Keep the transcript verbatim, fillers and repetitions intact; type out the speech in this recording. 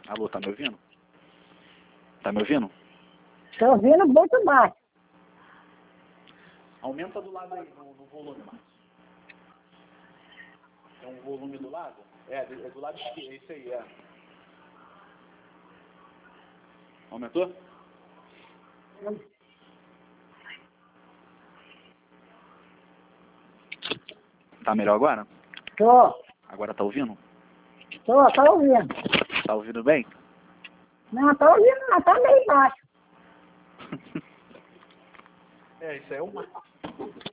Alô, tá me ouvindo? Tá me ouvindo? Estou ouvindo muito baixo. Aumenta do lado aí, no, no volume, Márcio. É um volume do lado? É, é do lado esquerdo, é isso aí, é. Aumentou? Tá melhor agora? Estou. Agora tá ouvindo? Estou, estou ouvindo. Tá ouvindo bem? Não, estou ouvindo não, está meio baixo. É, isso aí é uma...